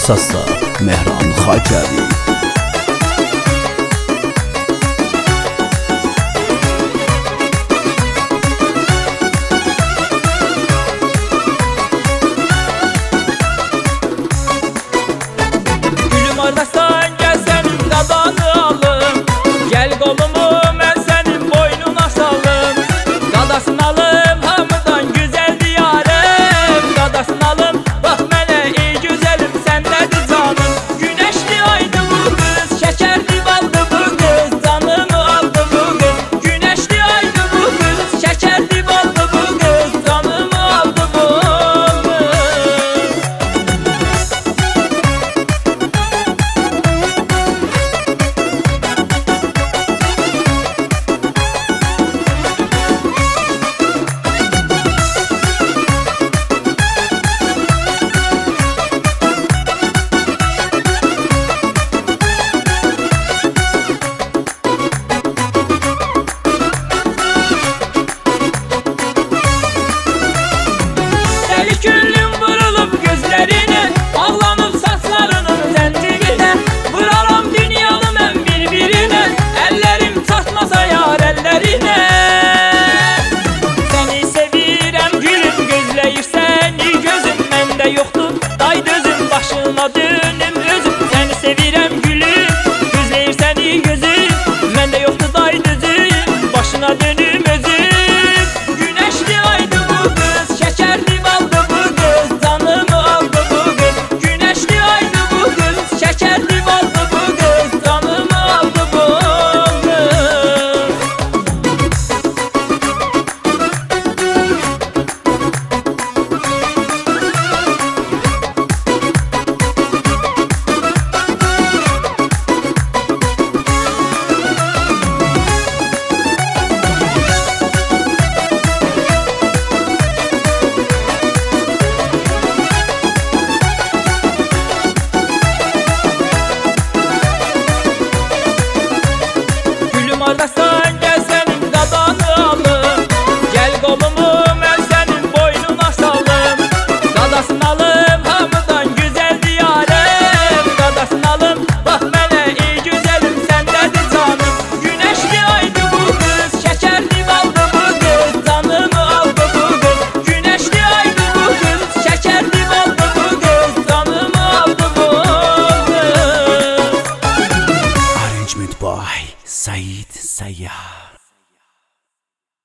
Səsə Mehran Xacəvi. Gülüm oradasan gel senin qadanı alım, gel qolumu mən sənin boynuna salım. Qadasını alım hamıdan güzel diyarım, qadasını alım bax mənə ey gözəlim səndədir canım. Güneşli aydı bu qız, şəkərli baldı bu qız, canımı aldı bu qız. Güneşli aydı bu qız, şəkərli baldı bu qız, canımı aldı bu qız. Deli küllüm vurulup gözlerine, bağlanıp saçlarının zincirine. Vuraram dünyanı mən bir-birine, ellerim çatmasa yar ellerine. Seni sevirəm gülüm, gözləyirsən gözüm, məndə yoxdur day dözüm, başına dönüm özüm. Seni sevirəm gülüm, gözləyirsən gözüm, məndə yoxdur day dözüm, başına dönüm özüm. Güneşli aydı bu kız, şekerli baldı bu kız, canımı aldı bu kız. Güneşli aydı bu kız, şekerli baldı bu kız, canımı aldı bu kız. Gülüm oradasan gel senin qadanı alım, gel qolumu mən sənin boynuna salım. Qadasını alım hamıdan güzel diyarım, qadasını alım bax mənə ey gözəlim səndədir canım. Güneşli aydı bu qız, şəkərli baldı bu qız, canımı aldı bu qız. Güneşli aydı bu qız, şəkərli baldı bu qız, canımı aldı bu qız. Arrangement by Said Sayyah.